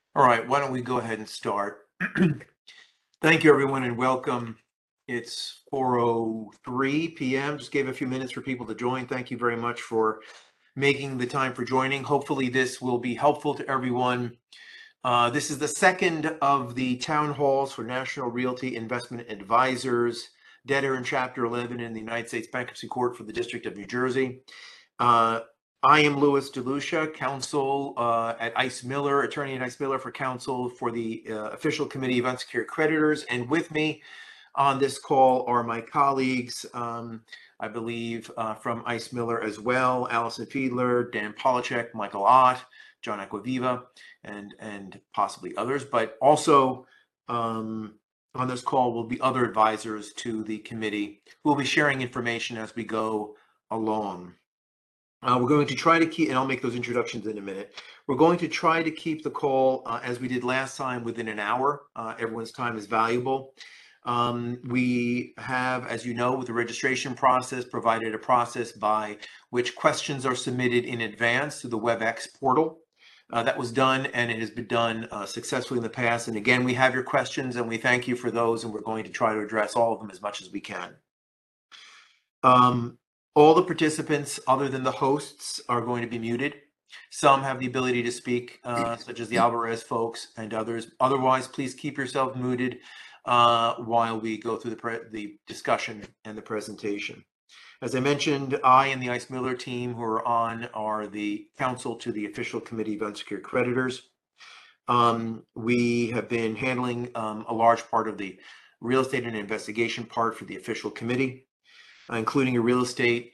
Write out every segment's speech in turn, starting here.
All right, why don't we go ahead and start? Thank you, everyone, and welcome. It's 4:03 p.m. Just gave a few minutes for people to join. Thank you very much for making the time for joining. Hopefully, this will be helpful to everyone. This is the second of the town halls for National Realty Investment Advisors, debtor in Chapter 11 in the United States Bankruptcy Court for the District of New Jersey. I am Louis DeLucia, counsel at Ice Miller, attorney at Ice Miller for counsel for the official committee of unsecured creditors. And with me on this call are my colleagues, I believe, from Ice Miller as well, Allison Fiedler, Dan Polachek, Michael Ott, John Acquaviva, and possibly others. But also on this call will be other advisors to the committee who will be sharing information as we go along. We're going to try to keep, and I'll make those introductions in a minute. We're going to try to keep the call, as we did last time, within an hour. Everyone's time is valuable. We have, as you know, with the registration process, provided a process by which questions are submitted in advance to the WebEx portal. That was done, and it has been done successfully in the past. And again, we have your questions, and we thank you for those, and we're going to try to address all of them as much as we can. All the participants, other than the hosts, are going to be muted. Some have the ability to speak, such as the Alvarez folks and others. Otherwise, please keep yourself muted while we go through the discussion and the presentation. As I mentioned, I and the Ice Miller team who are on are the counsel to the official committee of unsecured creditors. We have been handling a large part of the real estate and investigation part for the official committee, including a real estate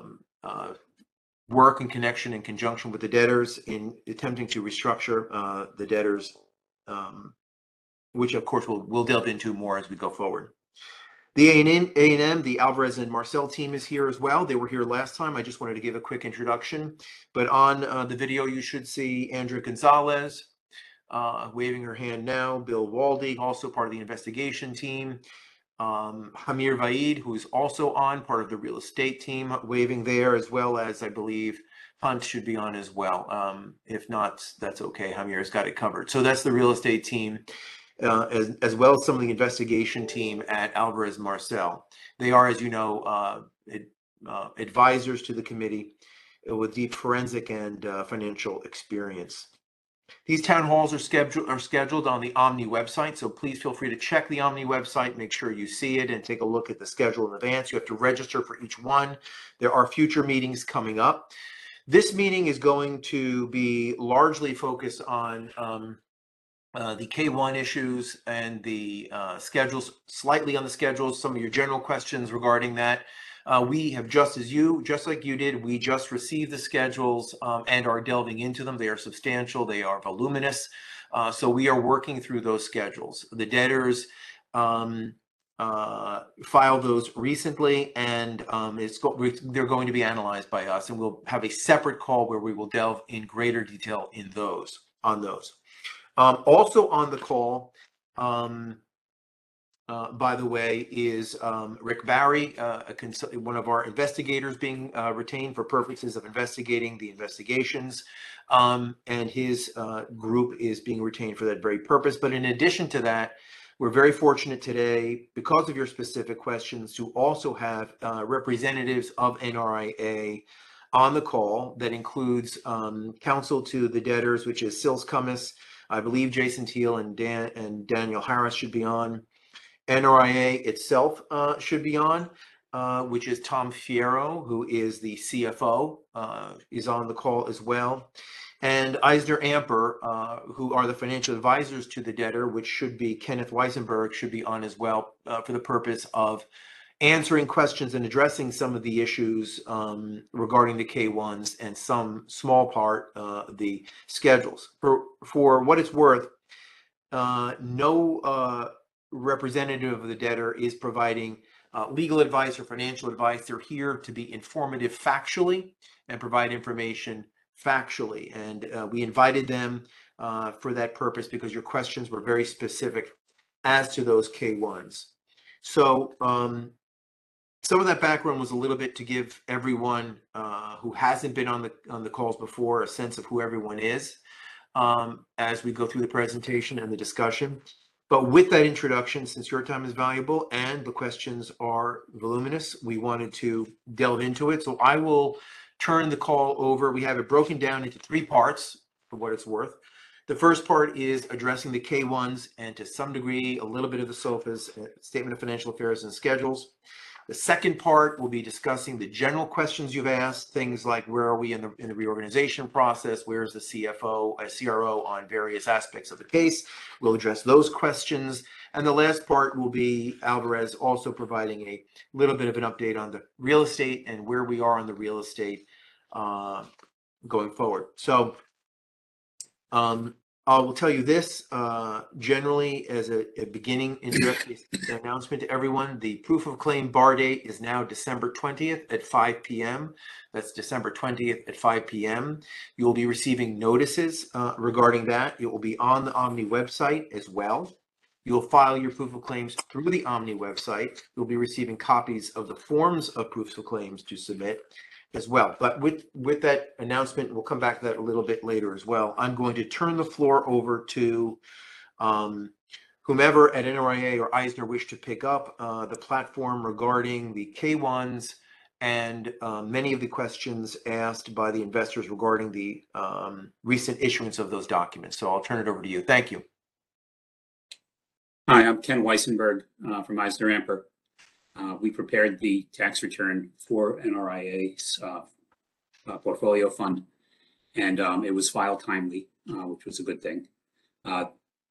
work in connection in conjunction with the debtors in attempting to restructure the debtors, which of course we'll delve into more as we go forward. The A&M, the Alvarez and Marcel team is here as well. They were here last time. I just wanted to give a quick introduction. But on the video, you should see Andrea Gonzalez waving her hand now. Bill Waldy, also part of the investigation team. Hamir Vaid, who's also on, part of the real estate team, waving there, as well as I believe Hunt should be on as well. If not, that's okay. Hamir's got it covered. So that's the real estate team, as well as some of the investigation team at Alvarez Marcel. They are, as you know, advisors to the committee with deep forensic and financial experience. These town halls are scheduled on the Omni website, so please feel free to check the Omni website, make sure you see it, and take a look at the schedule in advance. You have to register for each one. There are future meetings coming up. This meeting is going to be largely focused on the K1 issues and the schedules, slightly on the schedules, some of your general questions regarding that. We have, just like you did, we just received the schedules and are delving into them. They are substantial, they are voluminous. So we are working through those schedules. The debtors filed those recently, and they're going to be analyzed by us, and we'll have a separate call where we will delve in greater detail on those. Also on the call, by the way, is Rick Barry, one of our investigators being retained for purposes of investigating the investigations, and his group is being retained for that very purpose. But in addition to that, we're very fortunate today, because of your specific questions, to also have representatives of NRIA on the call. That includes counsel to the debtors, which is Sils Cummis. I believe Jason Teal and Daniel Harris should be on. NRIA itself should be on, which is Tom Fierro, who is the CFO, is on the call as well. And Eisner Amper, who are the financial advisors to the debtor, which should be Kenneth Weisenberg, should be on as well for the purpose of answering questions and addressing some of the issues regarding the K1s and some small part the schedules. For what it's worth, no representative of the debtor is providing legal advice or financial advice. They're here to be informative factually and provide information factually. And we invited them for that purpose because your questions were very specific as to those K1s. So some of that background was a little bit to give everyone who hasn't been on the calls before a sense of who everyone is. as we go through the presentation and the discussion. But with that introduction, since your time is valuable and the questions are voluminous, we wanted to delve into it. So I will turn the call over. We have it broken down into 3 parts for what it's worth. The first part is addressing the K1s and to some degree, a little bit of the SOFA's Statement of Financial Affairs and Schedules. The second part will be discussing the general questions you've asked, things like where are we in the reorganization process, where is the CFO, CRO on various aspects of the case. We'll address those questions. And the last part will be Alvarez also providing a little bit of an update on the real estate and where we are on the real estate going forward. So I will tell you this, generally as a beginning introductory announcement to everyone, the proof of claim bar date is now December 20th at 5 p.m. That's December 20th at 5 p.m. You will be receiving notices regarding that. It will be on the Omni website as well. You'll file your proof of claims through the Omni website. You'll be receiving copies of the forms of proofs of claims to submit as well. But with that announcement, we'll come back to that a little bit later as well. I'm going to turn the floor over to whomever at NRIA or Eisner wish to pick up the platform regarding the K1s and many of the questions asked by the investors regarding the recent issuance of those documents. So I'll turn it over to you. Thank you. Hi, I'm Ken Weissenberg from Eisner Amper. We prepared the tax return for NRIA's portfolio fund, and it was filed timely, which was a good thing. I've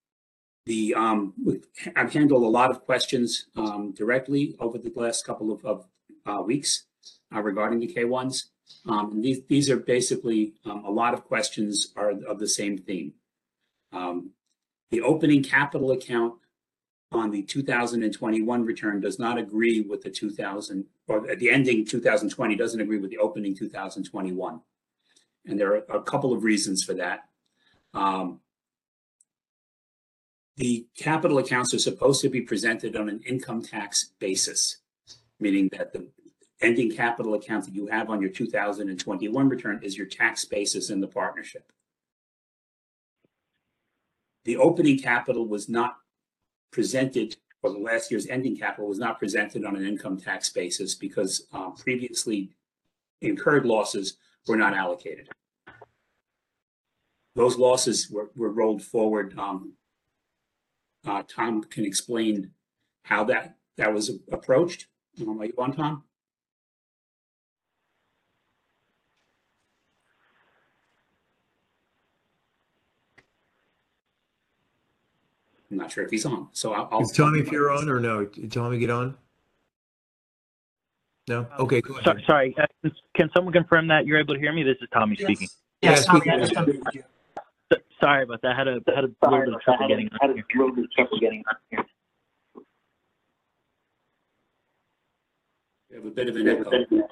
handled a lot of questions directly over the last couple of weeks regarding the K1s. These are basically a lot of questions are of the same theme. The opening capital account on the 2021 return does not agree with the the ending 2020 doesn't agree with the opening 2021. And there are a couple of reasons for that. The capital accounts are supposed to be presented on an income tax basis, meaning that the ending capital account that you have on your 2021 return is your tax basis in the partnership. The opening capital was not presented, or the last year's ending capital was not presented on an income tax basis because previously incurred losses were not allocated. Those losses were rolled forward. Tom can explain how that was approached. Are you on, Tom? I'm not sure if he's on, so I'll. Is Tommy if you're on or no? Did Tommy get on? No? Okay, go ahead. Sorry, can someone confirm that you're able to hear me? This is Tommy speaking. Yes, Tommy, Sorry about that. I had a little bit of trouble getting on here. We have a bit of an echo.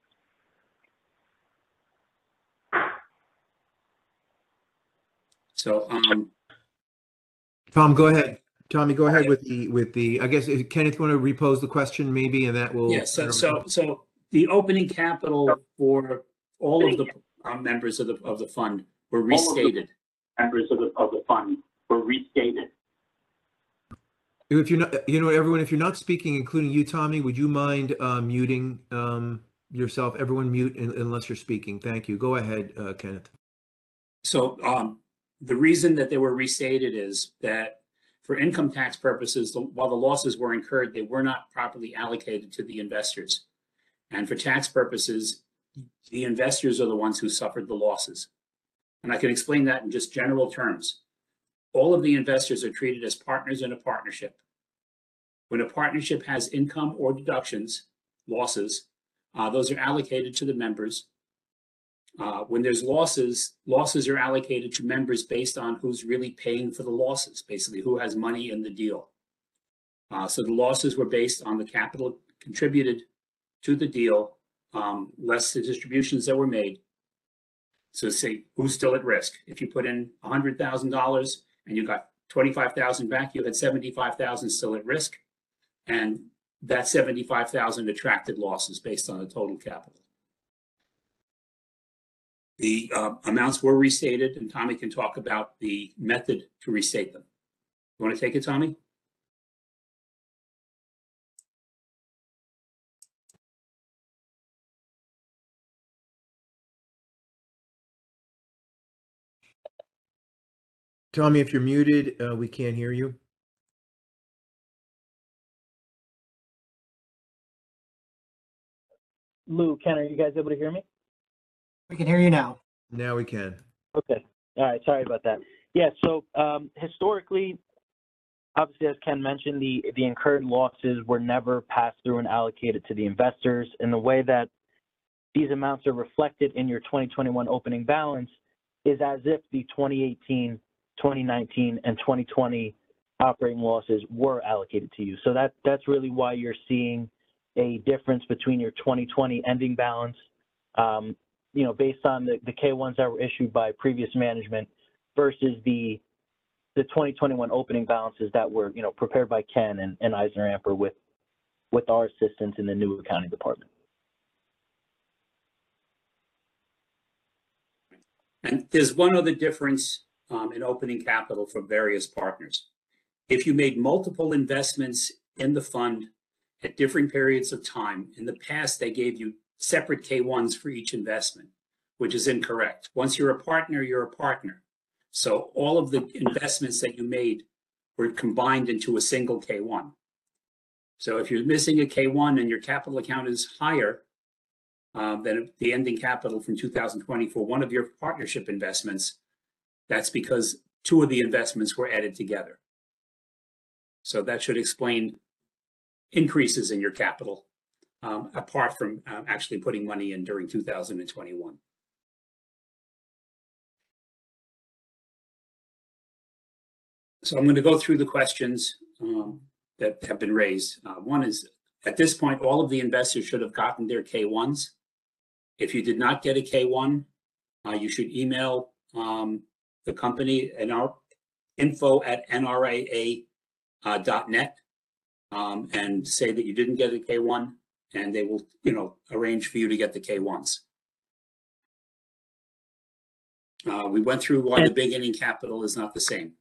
So, Tom, go ahead. Tommy, go ahead with the. I guess Kenneth, want to repose the question maybe, and that will. Yes. So the opening capital for all of the members of the fund were restated. Members of the fund were restated. If you're not, everyone, if you're not speaking, including you, Tommy, would you mind muting yourself? Everyone mute unless you're speaking. Thank you. Go ahead, Kenneth. So the reason that they were restated is that for income tax purposes, while the losses were incurred, they were not properly allocated to the investors. And for tax purposes, the investors are the ones who suffered the losses. And I can explain that in just general terms. All of the investors are treated as partners in a partnership. When a partnership has income or deductions, losses, those are allocated to the members. When there's losses are allocated to members based on who's really paying for the losses, basically who has money in the deal. So the losses were based on the capital contributed to the deal, less the distributions that were made. So say who's still at risk. If you put in $100,000 and you got 25,000 back, you had 75,000 still at risk, and that 75,000 attracted losses based on the total capital. The amounts were restated, and Tommy can talk about the method to restate them. You want to take it, Tommy? Tommy, if you're muted, we can't hear you. Lou, Ken, are you guys able to hear me? We can hear you now. Now we can. Okay. All right. Sorry about that. Yeah. So historically, obviously, as Ken mentioned, the incurred losses were never passed through and allocated to the investors. And the way that these amounts are reflected in your 2021 opening balance is as if the 2018, 2019, and 2020 operating losses were allocated to you. So that's really why you're seeing a difference between your 2020 ending balance, based on the K-1s that were issued by previous management versus the 2021 opening balances that were, prepared by Ken and EisnerAmper with our assistance in the new accounting department. And there's one other difference in opening capital for various partners. If you made multiple investments in the fund at different periods of time, in the past, they gave you separate K-1s for each investment, which is incorrect. Once you're a partner, you're a partner. So all of the investments that you made were combined into a single K-1. So if you're missing a K-1 and your capital account is higher than the ending capital from 2020 for one of your partnership investments, that's because two of the investments were added together. So that should explain increases in your capital, apart from actually putting money in during 2021. So I'm going to go through the questions that have been raised. One is, at this point, all of the investors should have gotten their K-1s. If you did not get a K-1, you should email the company at info@nraa.net and say that you didn't get a K-1, and they will, arrange for you to get the K-1s. We went through why the beginning capital is not the same.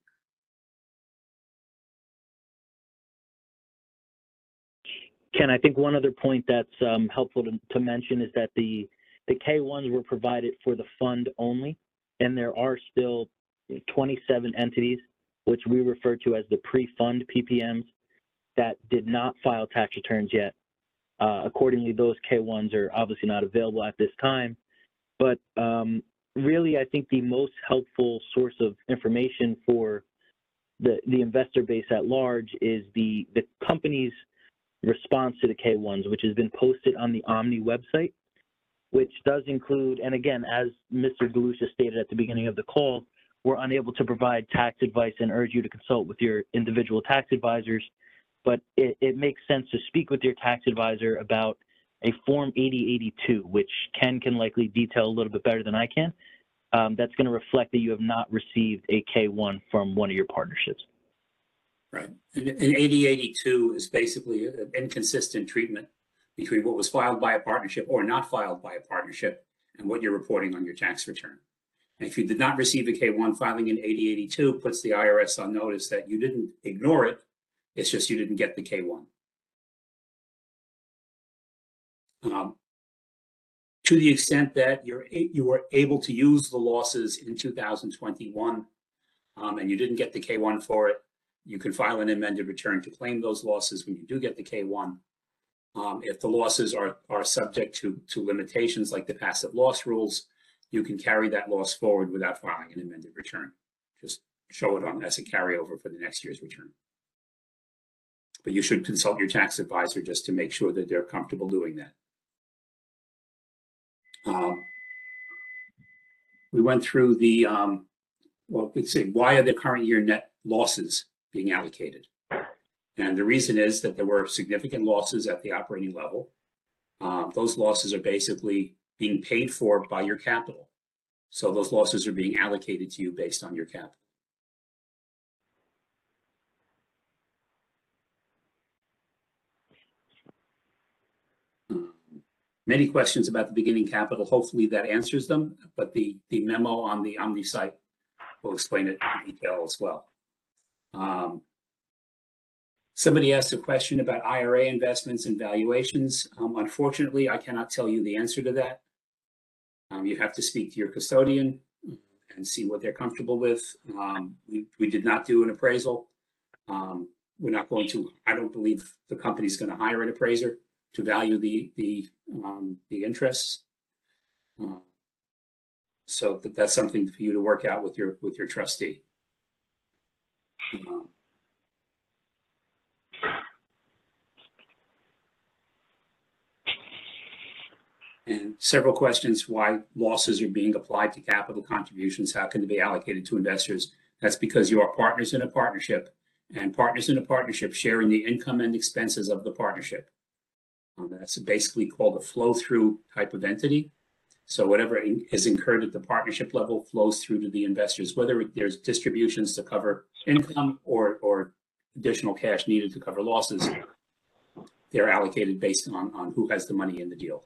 Ken, I think one other point that's helpful to mention is that the K-1s were provided for the fund only, and there are still 27 entities, which we refer to as the pre-fund PPMs, that did not file tax returns yet. Accordingly, those K-1s are obviously not available at this time. But really, I think the most helpful source of information for the investor base at large is the company's response to the K-1s, which has been posted on the Omni website, which does include, and again, as Mr. Galusha stated at the beginning of the call, we're unable to provide tax advice and urge you to consult with your individual tax advisors, but it makes sense to speak with your tax advisor about a Form 8082, which Ken can likely detail a little bit better than I can. That's going to reflect that you have not received a K-1 from one of your partnerships. Right. And 8082 is basically an inconsistent treatment between what was filed by a partnership or not filed by a partnership and what you're reporting on your tax return. And if you did not receive a K-1, filing in 8082 puts the IRS on notice that you didn't ignore it. It's just you didn't get the K-1. To the extent that you were able to use the losses in 2021 and you didn't get the K-1 for it, you can file an amended return to claim those losses when you do get the K-1. If the losses are subject to limitations like the passive loss rules, you can carry that loss forward without filing an amended return. Just show it on as a carryover for the next year's return. But you should consult your tax advisor just to make sure that they're comfortable doing that. We went through the, let's see, why are the current year net losses being allocated? And the reason is that there were significant losses at the operating level. Those losses are basically being paid for by your capital. So those losses are being allocated to you based on your capital. many questions about the beginning capital. Hopefully that answers them, but the memo on the Omni site will explain it in detail as well. Somebody asked a question about IRA investments and valuations. Unfortunately, I cannot tell you the answer to that. You have to speak to your custodian and see what they're comfortable with. We did not do an appraisal. We're not going to, I don't believe the company's going to hire an appraiser to value the interests. So that's something for you to work out with your trustee. And several questions why losses are being applied to capital contributions. How can they be allocated to investors? That's because you are partners in a partnership, and partners in a partnership sharing the income and expenses of the partnership. That's basically called a flow-through type of entity. So whatever is incurred at the partnership level flows through to the investors, whether there's distributions to cover income or additional cash needed to cover losses. They're allocated based on who has the money in the deal.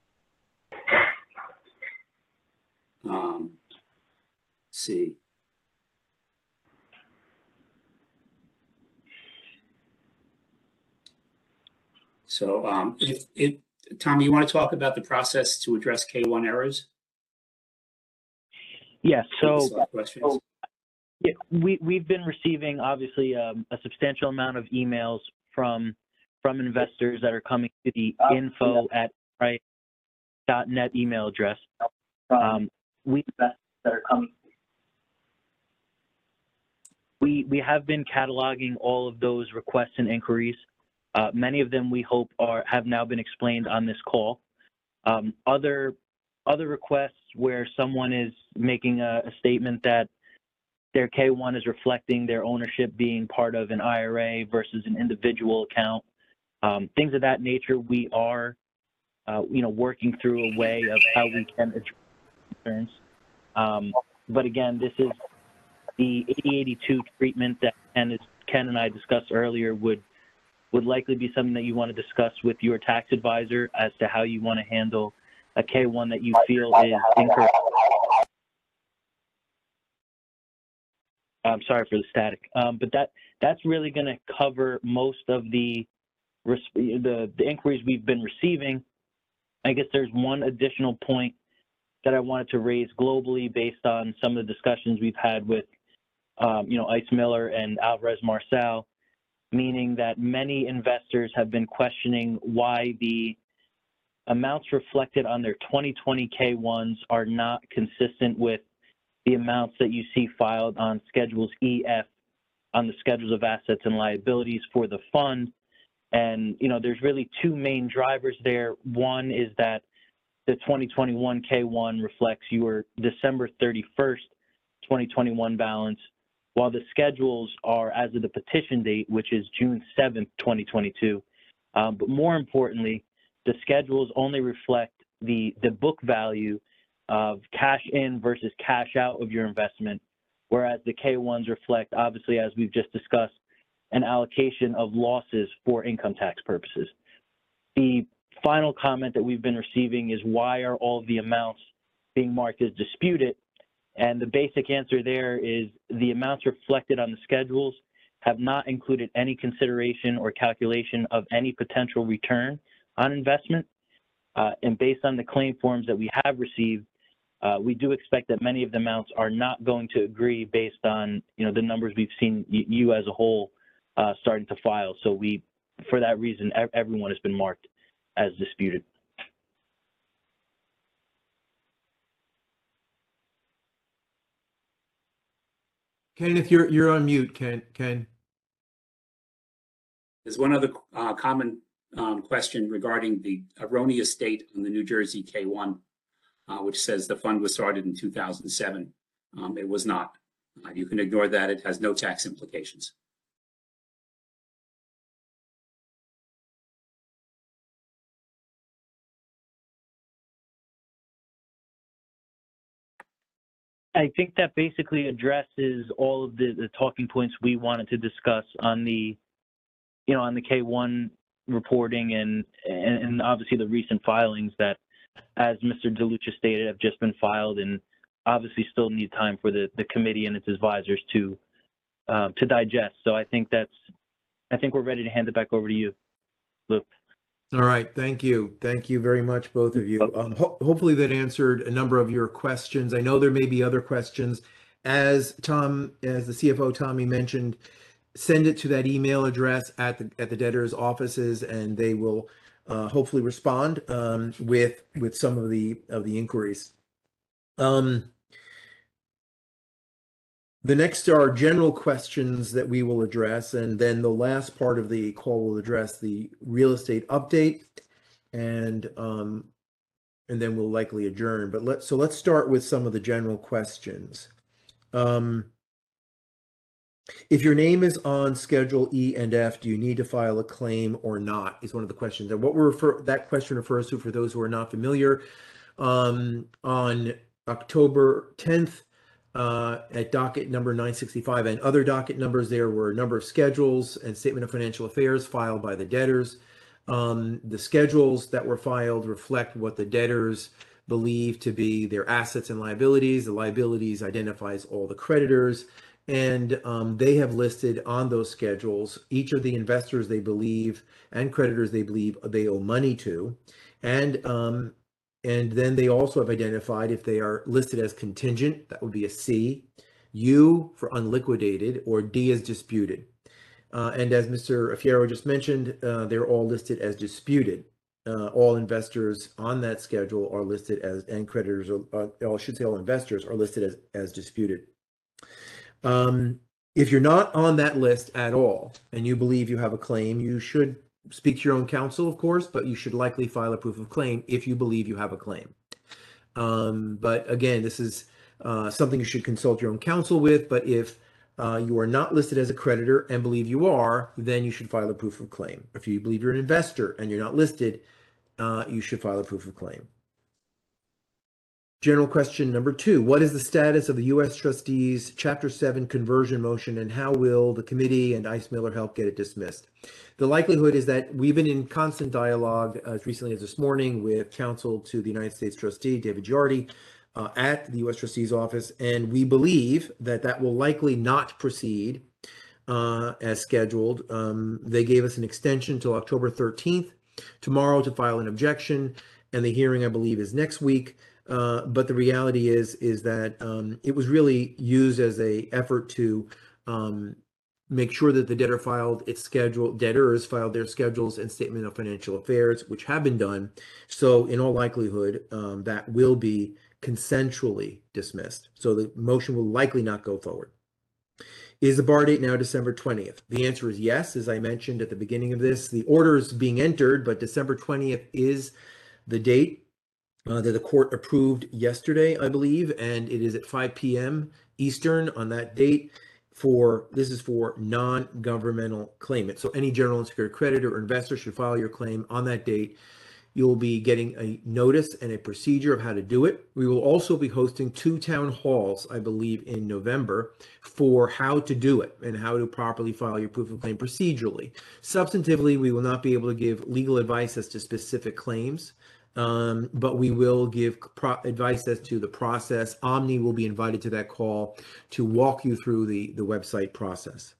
Let's see. So Tom, you want to talk about the process to address K1 errors? Yes. So, questions? yeah, we've been receiving obviously a substantial amount of emails from investors that are coming to the info@right.net email address. We have been cataloging all of those requests and inquiries. Many of them we hope have now been explained on this call. Other requests where someone is making a statement that their K1 is reflecting their ownership being part of an IRA versus an individual account, things of that nature. We are, working through a way of how we can address concerns. But again, this is the 8082 treatment that Ken and I discussed earlier would likely be something that you want to discuss with your tax advisor as to how you want to handle a K1 that you feel is incorrect. I'm sorry for the static, but that's really going to cover most of the inquiries we've been receiving. I guess there's one additional point that I wanted to raise globally based on some of the discussions we've had with, Ice Miller and Alvarez Marsal, meaning that many investors have been questioning why the amounts reflected on their 2020 K1s are not consistent with the amounts that you see filed on Schedules EF on the Schedules of Assets and Liabilities for the fund. And, there's really two main drivers there. One is that the 2021 K1 reflects your December 31st, 2021 balance, while the schedules are as of the petition date, which is June 7th, 2022. But more importantly, the schedules only reflect the book value of cash in versus cash out of your investment, whereas the K1s reflect, obviously, as we've just discussed, an allocation of losses for income tax purposes. The final comment that we've been receiving is why are all of the amounts being marked as disputed? And the basic answer there is the amounts reflected on the schedules have not included any consideration or calculation of any potential return on investment. And based on the claim forms that we have received, we do expect that many of the amounts are not going to agree based on the numbers we've seen you as a whole starting to file. So for that reason, everyone has been marked as disputed. Kenneth, you're on mute, Ken. There's one other common question regarding the erroneous date on the New Jersey K1, which says the fund was started in 2007. It was not. You can ignore that. It has no tax implications. I think that basically addresses all of the talking points we wanted to discuss on the, on the K1 reporting and obviously the recent filings that, as Mr. DeLucia stated, have just been filed and obviously still need time for the committee and its advisors to digest. So I think we're ready to hand it back over to you, Luke. All right, thank you. Thank you very much, both of you. Hopefully that answered a number of your questions. I know there may be other questions. As the CFO, Tommy, mentioned, send it to that email address at the debtors' offices, and they will hopefully respond with some of the inquiries. The next are general questions that we will address, and then the last part of the call will address the real estate update, and then we'll likely adjourn. But let's start with some of the general questions. If your name is on Schedule E and F, do you need to file a claim or not? Is one of the questions. And what that question refers to, for those who are not familiar, on October 10th, at docket number 965 and other docket numbers, there were a number of schedules and statement of financial affairs filed by the debtors. The schedules that were filed reflect what the debtors believe to be their assets and liabilities. The liabilities identifies all the creditors, and they have listed on those schedules each of the investors they believe and creditors they believe they owe money to, and then they also have identified, if they are listed as contingent, that would be a C, U for unliquidated, or D as disputed. And as Mr. Fierro just mentioned, they're all listed as disputed. All investors on that schedule are listed as, and creditors, I should say all investors are listed as disputed. If you're not on that list at all, and you believe you have a claim, you should speak to your own counsel, of course, but you should likely file a proof of claim if you believe you have a claim. But again, this is something you should consult your own counsel with. But if you are not listed as a creditor and believe you are, then you should file a proof of claim. If you believe you're an investor and you're not listed, you should file a proof of claim. General question number 2, what is the status of the U.S. Trustees Chapter 7 conversion motion, and how will the committee and Ice Miller help get it dismissed? The likelihood is that we've been in constant dialogue as recently as this morning with counsel to the United States Trustee, David Giardi, at the U.S. Trustee's office, and we believe that will likely not proceed as scheduled. They gave us an extension till October 13th, tomorrow, to file an objection, and the hearing, I believe, is next week. But the reality is that it was really used as an effort to make sure that the debtors filed their schedules and statement of financial affairs, which have been done. So in all likelihood, that will be consensually dismissed. So the motion will likely not go forward. Is the bar date now December 20th? The answer is yes. As I mentioned at the beginning of this, the order is being entered, but December 20th is the date that the court approved yesterday, I believe, and it is at 5 p.m. Eastern on that date. This is for non-governmental claimants. So any general unsecured creditor or investor should file your claim on that date. You'll be getting a notice and a procedure of how to do it. We will also be hosting 2 town halls, I believe, in November for how to do it and how to properly file your proof of claim procedurally. Substantively, we will not be able to give legal advice as to specific claims. But we will give advice as to the process. Omni will be invited to that call to walk you through the website process.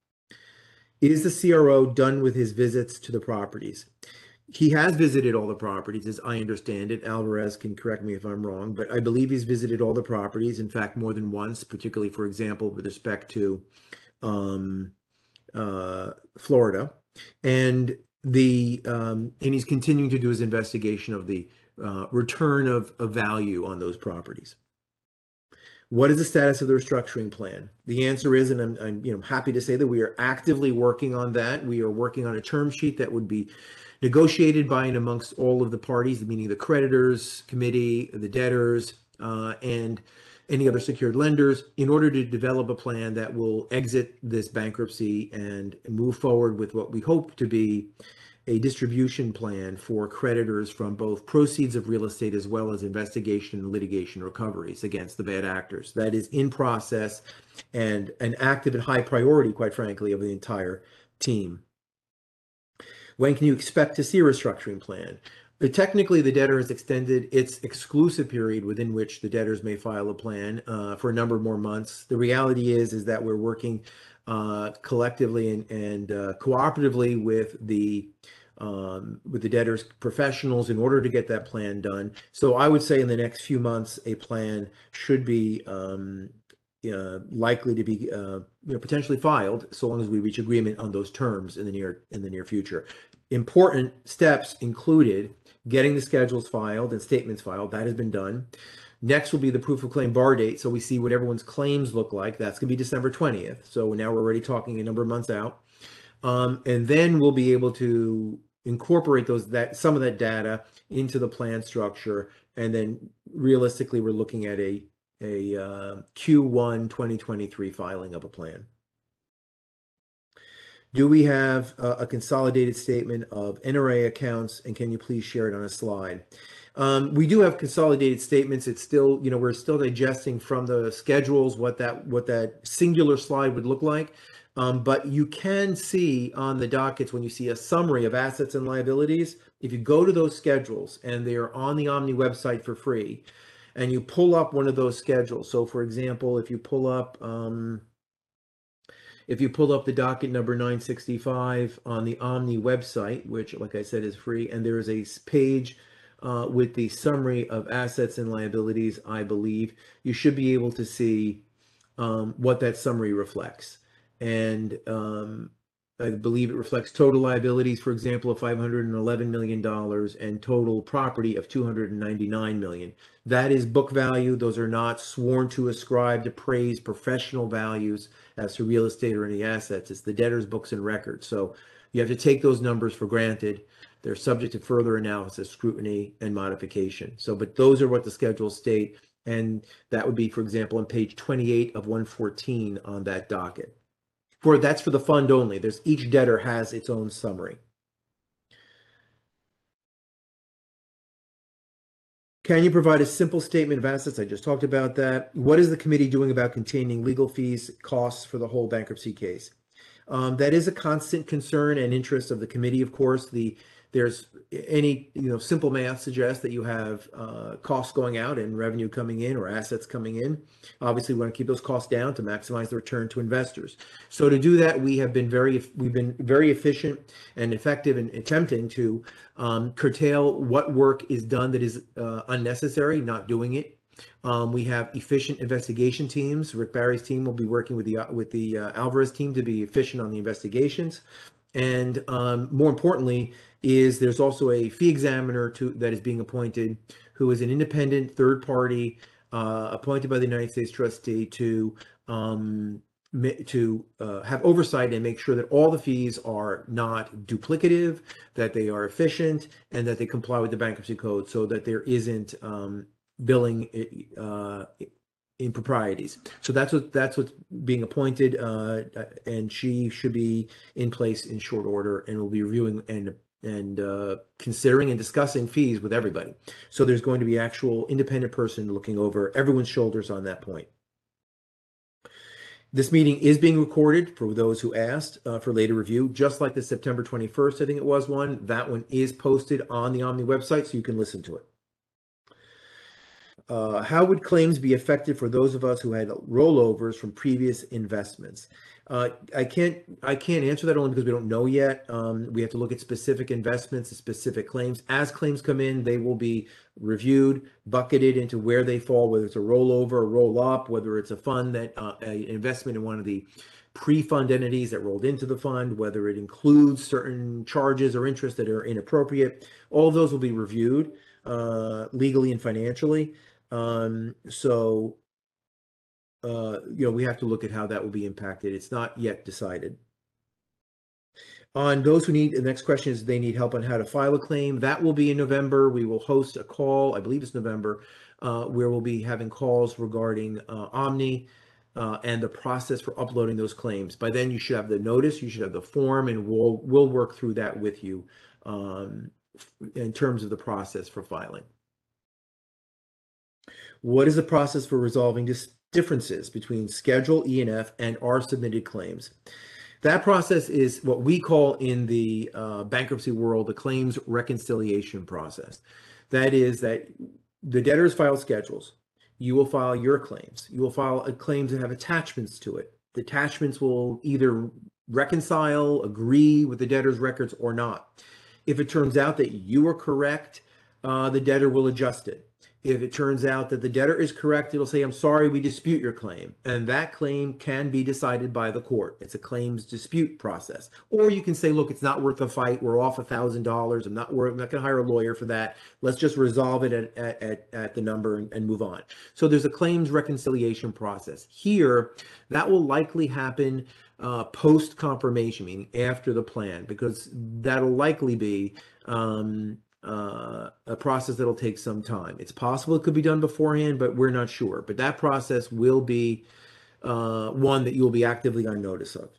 Is the CRO done with his visits to the properties? He has visited all the properties, as I understand it. Alvarez can correct me if I'm wrong, but I believe he's visited all the properties, in fact, more than once, particularly, for example, with respect to Florida. And he's continuing to do his investigation of the return of value on those properties. What is the status of the restructuring plan? The answer is, and I'm happy to say that we are actively working on that. We are working on a term sheet that would be negotiated by and amongst all of the parties, meaning the creditors committee, the debtors, and any other secured lenders, in order to develop a plan that will exit this bankruptcy and move forward with what we hope to be a distribution plan for creditors from both proceeds of real estate as well as investigation and litigation recoveries against the bad actors. That is in process and an active and high priority, quite frankly, of the entire team. When can you expect to see a restructuring plan? But technically, the debtor has extended its exclusive period within which the debtors may file a plan for a number more months. The reality is that we're working collectively and cooperatively with the debtors professionals in order to get that plan done. So I would say in the next few months, a plan should be likely to be potentially filed, so long as we reach agreement on those terms in the near future. Important steps included getting the schedules filed and statements filed. That has been done. Next will be the proof of claim bar date, so we see what everyone's claims look like. That's going to be December 20th. So now we're already talking a number of months out, and then we'll be able to incorporate some of that data into the plan structure, and then realistically, we're looking at a Q1 2023 filing of a plan. Do we have a consolidated statement of NRA accounts, and can you please share it on a slide? We do have consolidated statements. It's still, we're still digesting from the schedules what that singular slide would look like. But you can see on the dockets when you see a summary of assets and liabilities, if you go to those schedules, and they are on the Omni website for free, and you pull up one of those schedules. So for example, if you pull up the docket number 965 on the Omni website, which like I said is free, and there is a page with the summary of assets and liabilities, I believe, you should be able to see what that summary reflects. And I believe it reflects total liabilities, for example, of $511 million and total property of $299 million. That is book value. Those are not sworn to, ascribed, appraised professional values as to real estate or any assets. It's the debtor's books and records. So you have to take those numbers for granted. They're subject to further analysis, scrutiny, and modification. So, but those are what the schedules state. And that would be, for example, on page 28 of 114 on that docket. That's for the fund only. Each debtor has its own summary. Can you provide a simple statement of assets? I just talked about that. What is the committee doing about containing legal fees, costs for the whole bankruptcy case? That is a constant concern and interest of the committee, of course. There's any, simple math suggests that you have costs going out and revenue coming in, or assets coming in. Obviously, we want to keep those costs down to maximize the return to investors. So to do that, we've been very efficient and effective in attempting to curtail what work is done that is unnecessary, not doing it. We have efficient investigation teams. Rick Barry's team will be working with the Alvarez team to be efficient on the investigations. And more importantly, there's also a fee examiner that is being appointed, who is an independent third party appointed by the United States trustee to have oversight and make sure that all the fees are not duplicative, that they are efficient, and that they comply with the bankruptcy code, so that there isn't billing improprieties. So that's what's being appointed, and she should be in place in short order, and will be reviewing and considering and discussing fees with everybody. So there's going to be actual independent person looking over everyone's shoulders on that point. This meeting is being recorded for those who asked for later review, just like the September 21st, I think it was one. That one is posted on the Omni website, so you can listen to it. How would claims be affected for those of us who had rollovers from previous investments? I can't answer that, only because we don't know yet. We have to look at specific investments and specific claims. As claims come in, they will be reviewed, bucketed into where they fall, whether it's a rollover or roll up, whether it's a fund that an investment in one of the pre-fund entities that rolled into the fund, whether it includes certain charges or interest that are inappropriate. All of those will be reviewed legally and financially. We have to look at how that will be impacted. It's not yet decided. On those who need, the next question is, they need help on how to file a claim. That will be in November. We will host a call, I believe it's November, where we'll be having calls regarding Omni and the process for uploading those claims. By then you should have the notice, you should have the form, and we'll work through that with you in terms of the process for filing. What is the process for resolving differences between Schedule E and F and our submitted claims? That process is what we call in the bankruptcy world the claims reconciliation process. That is that the debtors file schedules. You will file your claims. You will file claims that have attachments to it. The attachments will either reconcile, agree with the debtor's records or not. If it turns out that you are correct, the debtor will adjust it. If it turns out that the debtor is correct, it'll say, I'm sorry, we dispute your claim. And that claim can be decided by the court. It's a claims dispute process. Or you can say, look, it's not worth the fight. We're off $1,000. I'm not going to hire a lawyer for that. Let's just resolve it at the number and move on. So there's a claims reconciliation process. Here, that will likely happen post confirmation, meaning after the plan, because that'll likely be a process that'll take some time. It's possible it could be done beforehand, but we're not sure. But that process will be one that you'll be actively on notice of.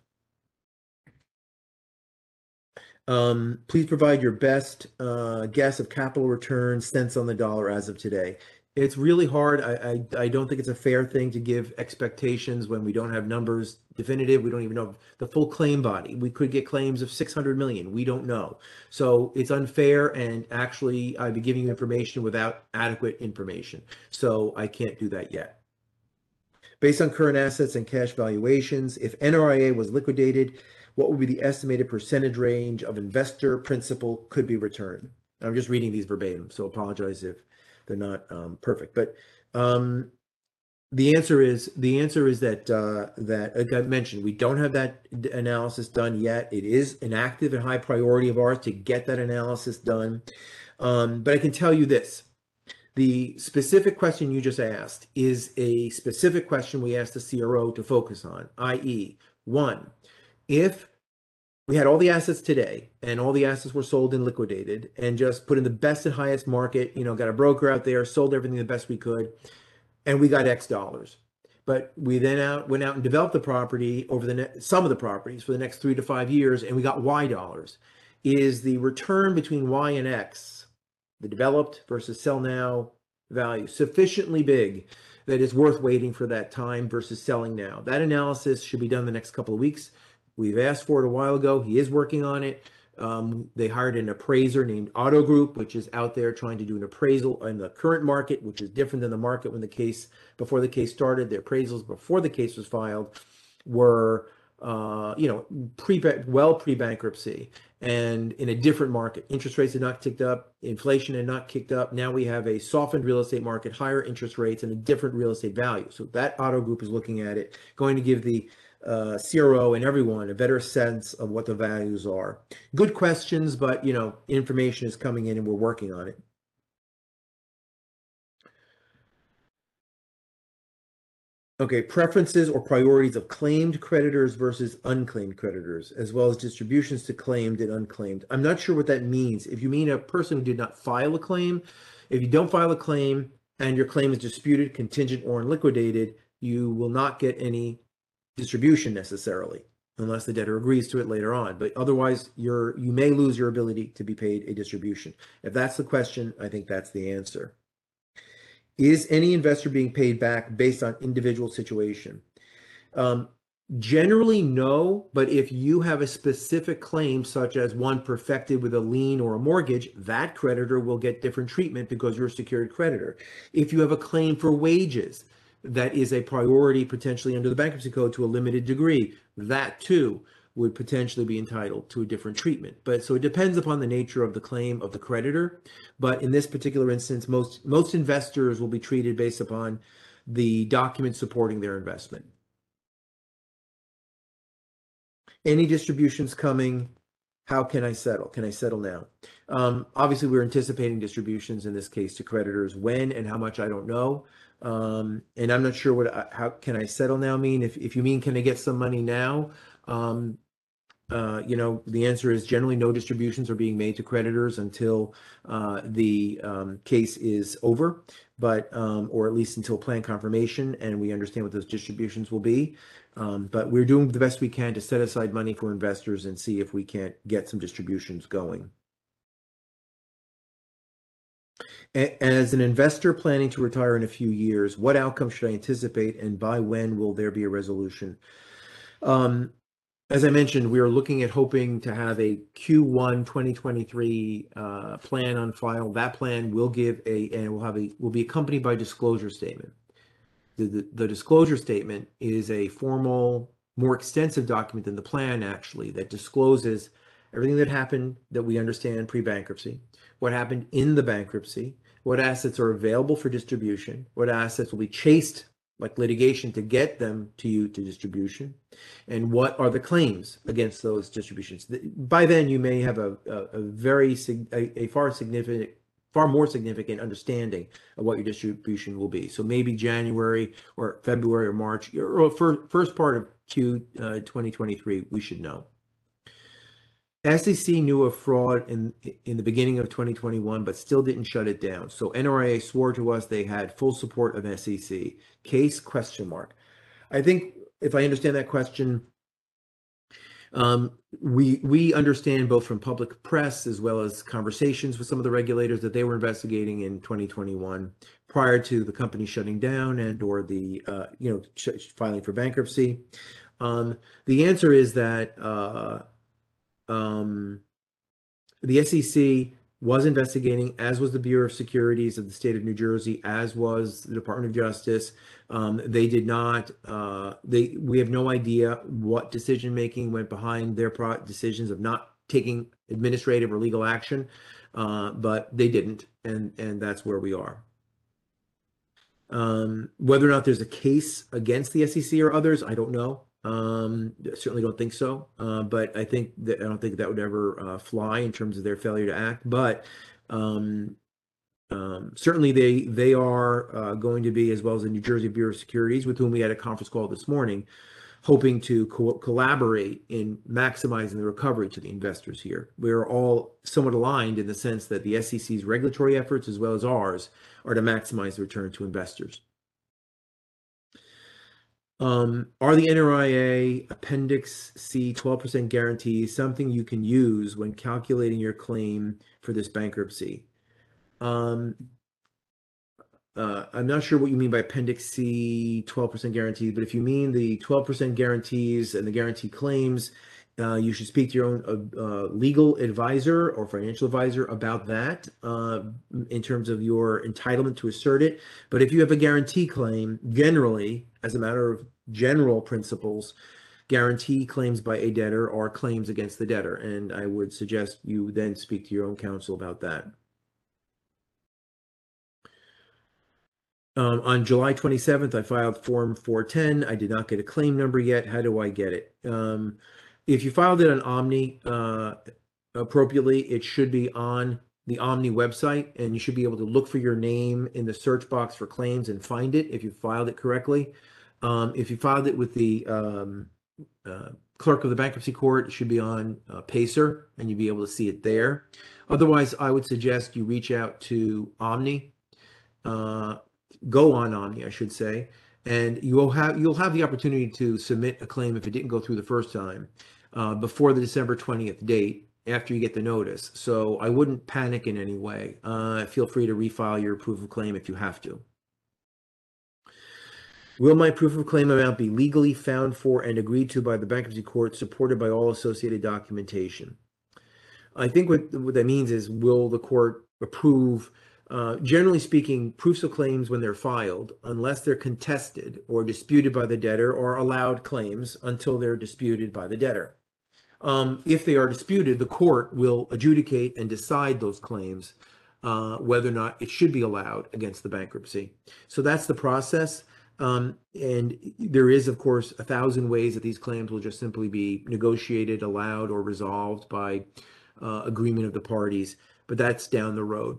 Please provide your best guess of capital returns, cents on the dollar as of today. It's really hard. I don't think it's a fair thing to give expectations when we don't have numbers definitive. We don't even know the full claim body. We could get claims of 600 million. We don't know. So it's unfair. And actually, I'd be giving you information without adequate information. So I can't do that yet. Based on current assets and cash valuations, if NRIA was liquidated, what would be the estimated percentage range of investor principal could be returned? I'm just reading these verbatim, so apologize if they're not perfect. But the answer is that like I mentioned, we don't have that analysis done yet. It is an active and high priority of ours to get that analysis done. But I can tell you this. The specific question you just asked is a specific question we asked the CRO to focus on, i.e., one, if we had all the assets today and all the assets were sold and liquidated and just put in the best and highest market, got a broker out there, sold everything the best we could, and we got X dollars. But we then went out and developed the property over some of the properties for the next 3 to 5 years, and we got Y dollars. Is the return between Y and X, the developed versus sell now value, sufficiently big that it's worth waiting for that time versus selling now? That analysis should be done the next couple of weeks. We've asked for it a while ago. He is working on it. They hired an appraiser named Auto Group, which is out there trying to do an appraisal in the current market, which is different than the market before the case started. The appraisals before the case was filed were, pre-bankruptcy and in a different market. Interest rates had not ticked up. Inflation had not kicked up. Now we have a softened real estate market, higher interest rates, and a different real estate value. So that Auto Group is looking at it, going to give the CRO and everyone a better sense of what the values are. Good questions, but information is coming in and we're working on it. Okay, preferences or priorities of claimed creditors versus unclaimed creditors, as well as distributions to claimed and unclaimed. I'm not sure what that means. If you mean a person who did not file a claim, if you don't file a claim and your claim is disputed, contingent, or unliquidated, you will not get any distribution necessarily, unless the debtor agrees to it later on. But otherwise, you may lose your ability to be paid a distribution. If that's the question, I think that's the answer. Is any investor being paid back based on individual situation? Generally, no, but if you have a specific claim, such as one perfected with a lien or a mortgage, that creditor will get different treatment because you're a secured creditor. If you have a claim for wages, that is a priority potentially under the bankruptcy code to a limited degree, that too would potentially be entitled to a different treatment. But so it depends upon the nature of the claim of the creditor. But in this particular instance, most investors will be treated based upon the documents supporting their investment. Any distributions coming? How can I settle? Can I settle now? Obviously, we're anticipating distributions in this case to creditors. When and how much, I don't know. And I'm not sure how can I settle now mean. If you mean, can I get some money now? The answer is generally no distributions are being made to creditors until the case is over, but or at least until plan confirmation and we understand what those distributions will be. But we're doing the best we can to set aside money for investors and see if we can't get some distributions going. As an investor planning to retire in a few years, what outcome should I anticipate and by when will there be a resolution? as I mentioned, we are looking at hoping to have a Q1 2023 plan on file. That plan will give and will be accompanied by a disclosure statement. The disclosure statement is a formal, more extensive document than the plan actually, that discloses everything that happened that we understand pre-bankruptcy, what happened in the bankruptcy, what assets are available for distribution, what assets will be chased like litigation to get them to you to distribution, and what are the claims against those distributions. By then, you may have a far more significant understanding of what your distribution will be. So maybe January or February or March or first part of Q 2023, we should know. SEC knew of fraud in the beginning of 2021, but still didn't shut it down. So NRIA swore to us they had full support of SEC. Case question mark. I think if I understand that question, we understand both from public press as well as conversations with some of the regulators that they were investigating in 2021 prior to the company shutting down and or the filing for bankruptcy. The answer is that the SEC was investigating, as was the Bureau of Securities of the state of New Jersey, as was the Department of Justice. They did not, we have no idea what decision-making went behind their decisions of not taking administrative or legal action, but they didn't, and that's where we are. Whether or not there's a case against the SEC or others, I don't know. Certainly don't think so. But I don't think that would ever fly in terms of their failure to act. But certainly they are going to be, as well as the New Jersey Bureau of Securities, with whom we had a conference call this morning, hoping to collaborate in maximizing the recovery to the investors here. We're all somewhat aligned in the sense that the SEC's regulatory efforts, as well as ours, are to maximize the return to investors. Are the NRIA Appendix C 12% guarantees something you can use when calculating your claim for this bankruptcy? I'm not sure what you mean by Appendix C 12% guarantees, but if you mean the 12% guarantees and the guarantee claims, you should speak to your own legal advisor or financial advisor about that in terms of your entitlement to assert it. But if you have a guarantee claim, generally, as a matter of general principles, guarantee claims by a debtor are claims against the debtor. And I would suggest you then speak to your own counsel about that. On July 27th, I filed Form 410. I did not get a claim number yet. How do I get it? If you filed it on Omni appropriately, it should be on the Omni website, and you should be able to look for your name in the search box for claims and find it if you filed it correctly. If you filed it with the clerk of the bankruptcy court, it should be on Pacer, and you'll be able to see it there. Otherwise, I would suggest you reach out to Omni. Go on Omni, I should say, and you'll have the opportunity to submit a claim if it didn't go through the first time before the December 20th date after you get the notice. So I wouldn't panic in any way. Feel free to refile your proof of claim if you have to. Will my proof of claim amount be legally found for and agreed to by the bankruptcy court, supported by all associated documentation? I think what that means is, will the court approve, generally speaking, proofs of claims when they're filed, unless they're contested or disputed by the debtor, or allowed claims until they're disputed by the debtor. If they are disputed, the court will adjudicate and decide those claims, whether or not it should be allowed against the bankruptcy. So that's the process. And there is, of course, 1,000 ways that these claims will just simply be negotiated, allowed, or resolved by agreement of the parties, but that's down the road.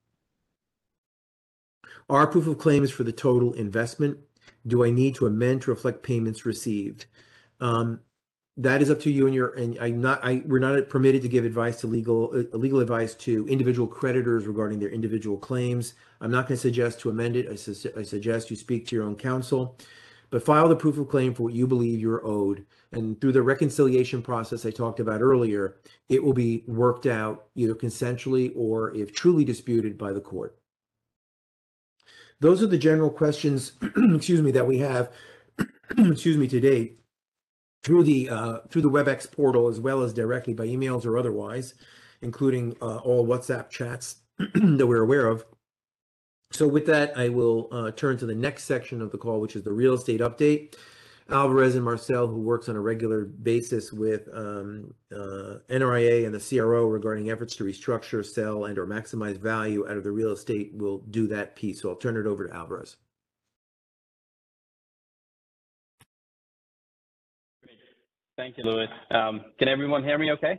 Our proof of claim is for the total investment. Do I need to amend to reflect payments received? That is up to you and we're not permitted to give advice to legal advice to individual creditors regarding their individual claims. I'm not going to suggest to amend it. I suggest you speak to your own counsel, but file the proof of claim for what you believe you're owed. And through the reconciliation process I talked about earlier, it will be worked out either consensually or, if truly disputed, by the court. Those are the general questions, excuse me, that we have, excuse me, to date. through the WebEx portal, as well as directly by emails or otherwise, including all WhatsApp chats that we're aware of. So with that, I will turn to the next section of the call, which is the real estate update. Alvarez and Marcel, who works on a regular basis with NRIA and the CRO regarding efforts to restructure, sell, and or maximize value out of the real estate, will do that piece. So I'll turn it over to Alvarez. Thank you, Louis. Can everyone hear me okay?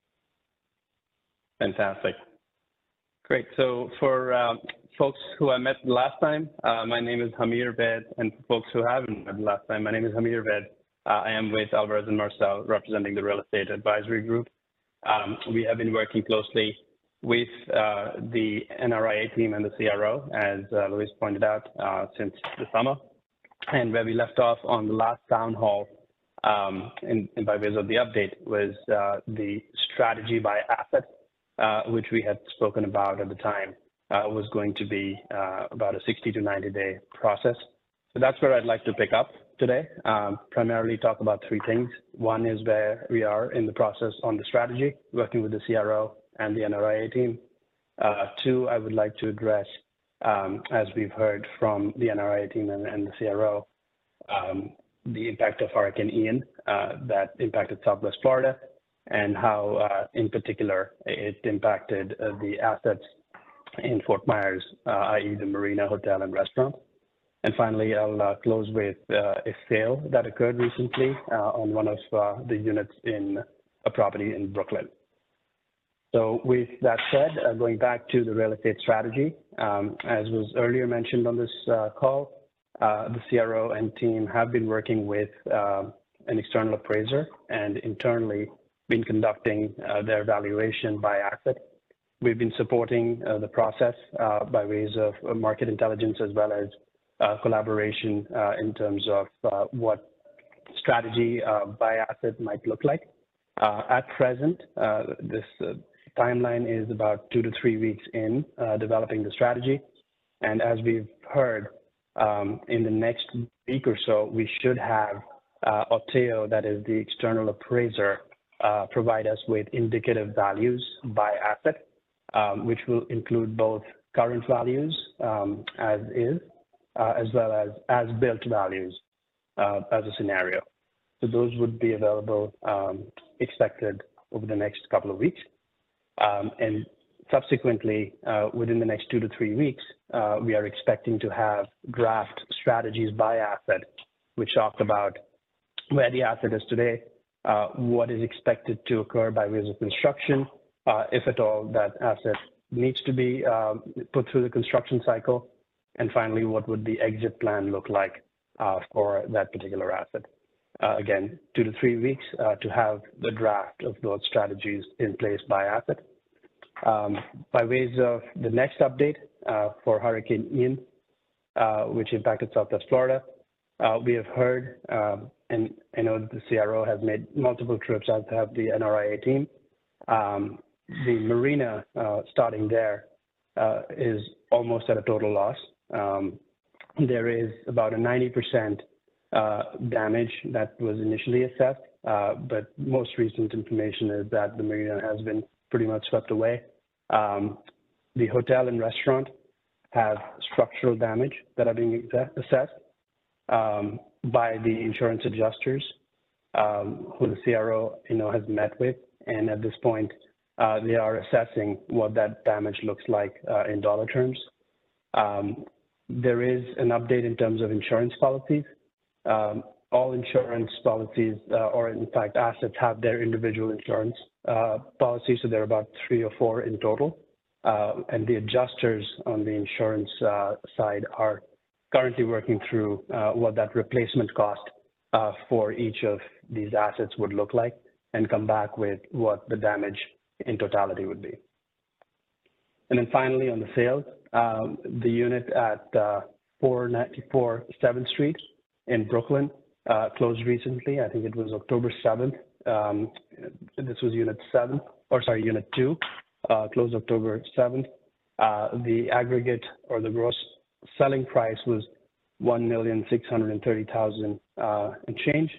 Fantastic. Great. So for folks who I met last time, my name is Hamir Ved, and for folks who haven't met last time, my name is Hamir Ved. I am with Alvarez and Marcel, representing the Real Estate Advisory Group. We have been working closely with the NRIA team and the CRO, as Louis pointed out, since the summer. And where we left off on the last town hall, and by ways of the update, was the strategy by asset, which we had spoken about at the time, was going to be about a 60 to 90-day process. So that's where I'd like to pick up today, primarily talk about three things. One is where we are in the process on the strategy, working with the CRO and the NRIA team. Two, I would like to address, as we've heard from the NRIA team and the CRO, the impact of Hurricane Ian that impacted Southwest Florida, and how, in particular, it impacted the assets in Fort Myers, i.e. the Marina Hotel and Restaurant. And finally, I'll close with a sale that occurred recently on one of the units in a property in Brooklyn. So with that said, going back to the real estate strategy, as was earlier mentioned on this call, the CRO and team have been working with an external appraiser and internally been conducting their evaluation by asset. We've been supporting the process by ways of market intelligence, as well as collaboration in terms of what strategy by asset might look like. At present, this timeline is about 2 to 3 weeks in developing the strategy. And as we've heard, in the next week or so, we should have Oteo, that is the external appraiser, provide us with indicative values by asset, which will include both current values as is, as well as built values as a scenario. So those would be available, expected over the next couple of weeks. And subsequently, within the next 2 to 3 weeks, we are expecting to have draft strategies by asset, which talk about where the asset is today, what is expected to occur by ways of construction, if at all that asset needs to be put through the construction cycle, and finally, what would the exit plan look like for that particular asset. Again, 2 to 3 weeks to have the draft of those strategies in place by asset. By ways of the next update for Hurricane Ian, which impacted Southwest Florida, we have heard, and I know that the CRO has made multiple trips, as have the NRIA team. The marina, starting there, is almost at a total loss. There is about a 90% damage that was initially assessed, but most recent information is that the marina has been pretty much swept away. The hotel and restaurant have structural damage that are being assessed by the insurance adjusters, who the CRO has met with, and at this point they are assessing what that damage looks like in dollar terms. There is an update in terms of insurance policies. All insurance policies, or in fact assets, have their individual insurance policies, so there are about 3 or 4 in total. And the adjusters on the insurance side are currently working through what that replacement cost for each of these assets would look like, and come back with what the damage in totality would be. And then finally, on the sales, the unit at 494 7th Street in Brooklyn closed recently. I think it was October 7th. This was unit 2, closed October 7th. The aggregate, or the gross selling price, was $1,630,000 and change.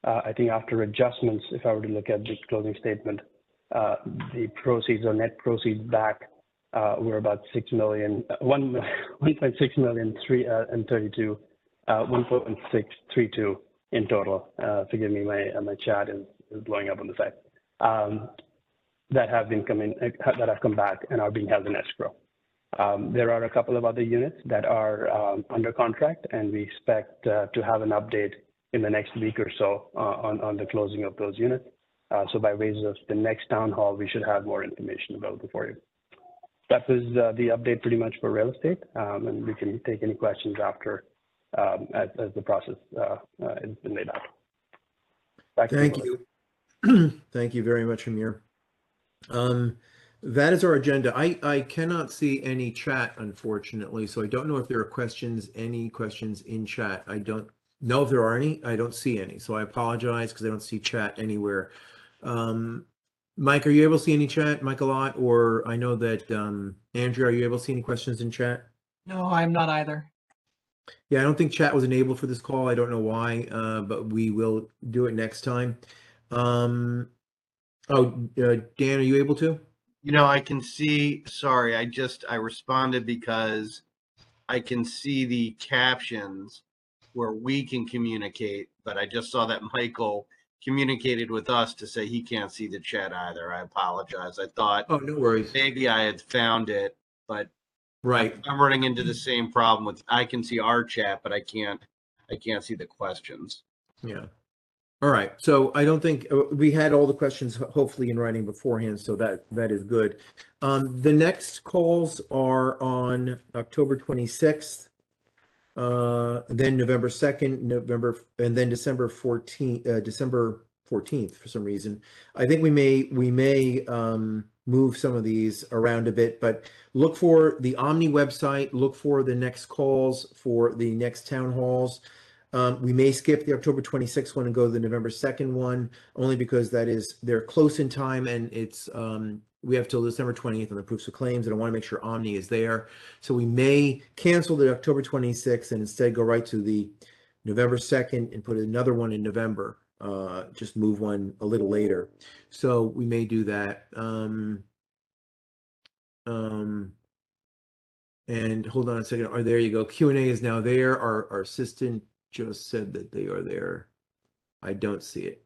I think after adjustments, if I were to look at the closing statement, the proceeds or net proceeds back were about 6 million, 1.6 million, and 32, 1.632 in total. Forgive me, my chat is blowing up on the side. That have come back and are being held in escrow. There are a couple of other units that are under contract, and we expect to have an update in the next week or so on the closing of those units. So by ways of the next town hall, we should have more information available for you. That was the update pretty much for real estate, and we can take any questions after as the process has been laid out. Thank you. Thank you very much, Amir. That is our agenda. I cannot see any chat, unfortunately, so I don't know if there are any questions in chat. I don't know if there are any. I don't see any, so I apologize because I don't see chat anywhere. Mike, are you able to see any chat, Mike, a lot? Or I know that, Andrea, are you able to see any questions in chat? No, I'm not either. Yeah, I don't think chat was enabled for this call. I don't know why, but we will do it next time. Dan, are you able to? I can see, sorry, I responded because I can see the captions where we can communicate, but I just saw that Michael communicated with us to say he can't see the chat either. I apologize. I thought Oh, no worries. maybe I had found it, but Right. I'm running into the same problem with, I can see our chat, but I can't see the questions. Yeah. All right. So I don't think we had all the questions hopefully in writing beforehand, so that is good. The next calls are on October 26th, then November 2nd, and then December 14th for some reason. I think we may move some of these around a bit, but look for the Omni website, look for the next calls for the next town halls. We may skip the October 26th one and go to the November 2nd one, only because they're close in time, and it's we have till December 20th on the proofs of claims, and I want to make sure Omni is there. So we may cancel the October 26th and instead go right to the November 2nd and put another one in November. Just move one a little later. So we may do that. And hold on a second. Oh, there you go. Q&A is now there. Our assistant just said that they are there. I don't see it.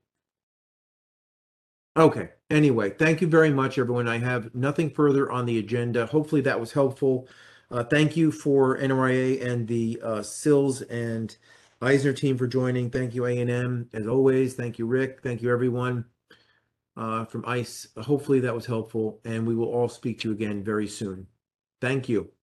Okay. Anyway, thank you very much, everyone. I have nothing further on the agenda. Hopefully that was helpful. Thank you for NRIA and the Sills and Eisner team for joining. Thank you, A&M, as always. Thank you, Rick. Thank you, everyone from ICE. Hopefully that was helpful, and we will all speak to you again very soon. Thank you.